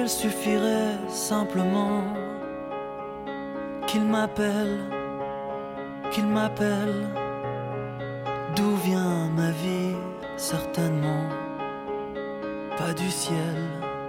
suffirait simplement qu'il m'appelle, qu'il m'appelle. D'où vient ma vie? Certainement pas du ciel.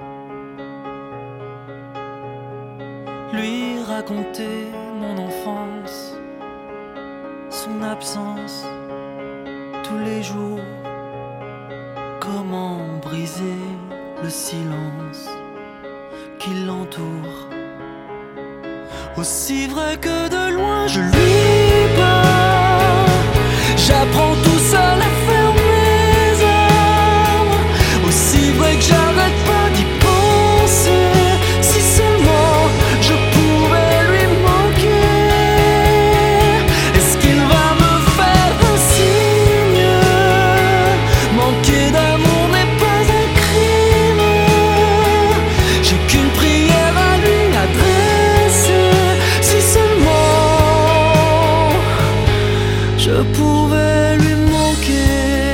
Lui raconter mon enfance, son absence tous les jours. Comment briser le silence qui l'entoure? Aussi vrai que de loin je lui parle, j'apprends tout seul à fermer mes armes. Aussi vrai que j'arrête pas d'y penser. Si seulement je pouvais lui manquer. Est-ce qu'il va me faire un signe? Manquer d'amour n'est pas un crime. J'ai qu'une prière à lui adresser. Si seulement je pouvais lui manquer.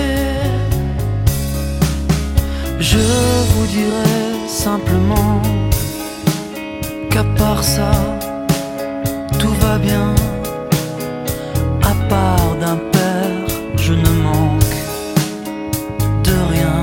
Je vous dirais simplement qu'à part ça, tout va bien. À part d'un père, je ne manque de rien.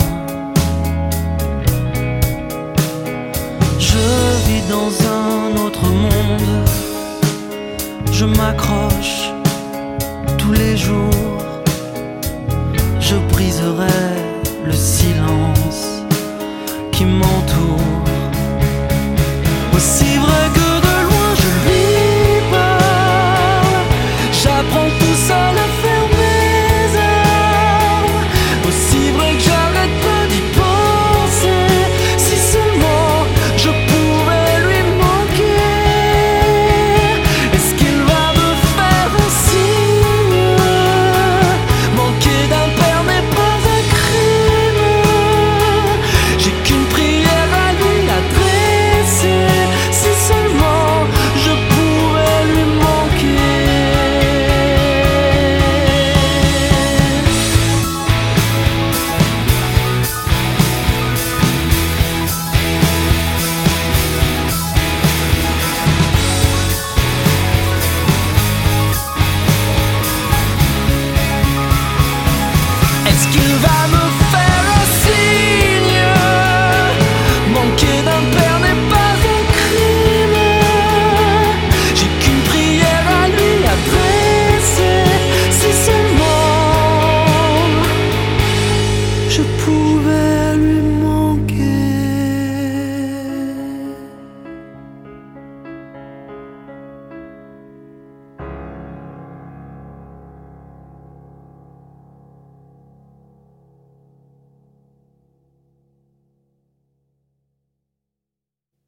Je vis dans un autre monde. Je m'accroche tous les jours. Je briserai le silence qui m'entoure. Aussi vrai que de loin je lui parle, j'apprends tout seul à fermer mes armes. Aussi vrai que j'arrête pas d'y penser. Si seulement je pouvais lui manquer. Est-ce qu'il va me faire un signe? Manquer d'un père n'est pas un crime. J'ai qu'une prière à lui adresser. Si seulement je pouvais lui manquer. Est-ce qu'il va me faire un signe? Manquer d'un père n'est pas un crime. J'ai qu'une prière à lui adresser. Si seulement je pouvais